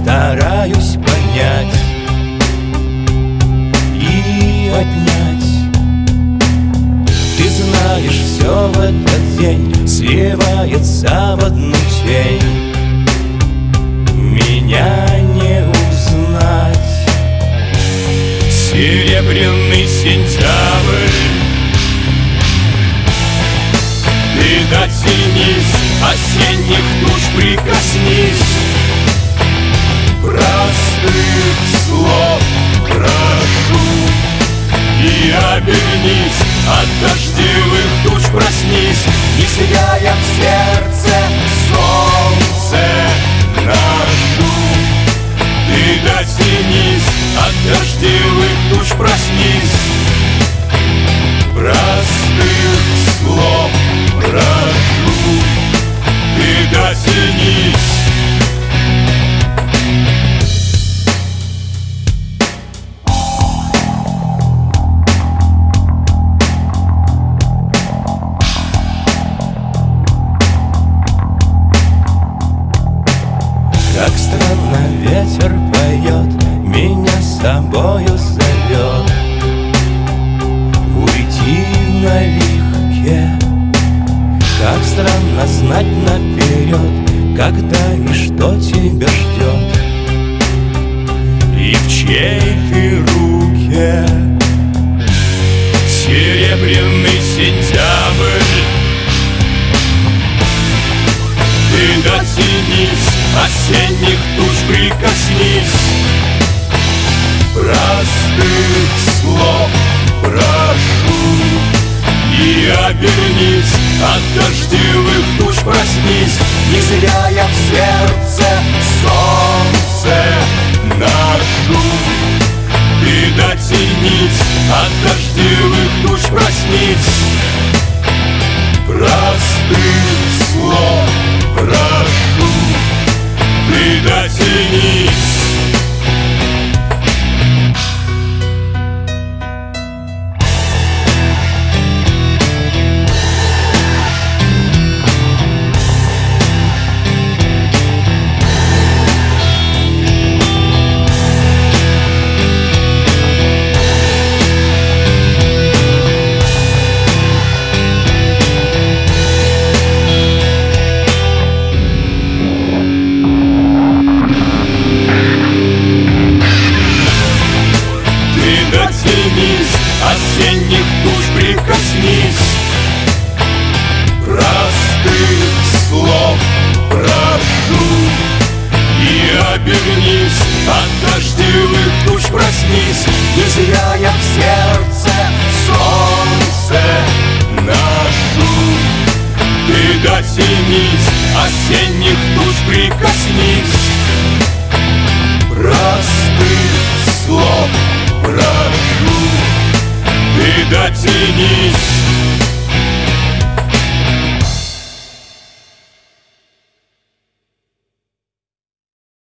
стараюсь понять и отнять. Ты знаешь, все в этот день сливается в одну тень. Меня не узнать. Серебряный сентябрь, ты дотянись, осенних туч прикоснись. Простых слов прошу и обернись, от дождевых туч проснись. Не сияя в сердце солнце нашу, ты дотянись, от дождевых туч проснись. Простых слов прошу, ты дотянись. Как странно ветер поет, меня с собою зовет. Уйти налегке. Как странно знать наперед, когда и что тебя ждет, и в чьей ты руке. Серебряный сентябрь, ты дотянись, осенних туч прикоснись. Простых слов прошу и обернись, от дождевых туч проснись. Не зря в сердце солнце нашу, ты дотянись, от дождевых туч проснись. Простых слов прошу, ты дотянись. Осенних туч прикоснись. Простых слов прошу и обернись, от дождевых туч проснись. Не зря в сердце солнце нашу, ты дотянись, осенних туч прикоснись.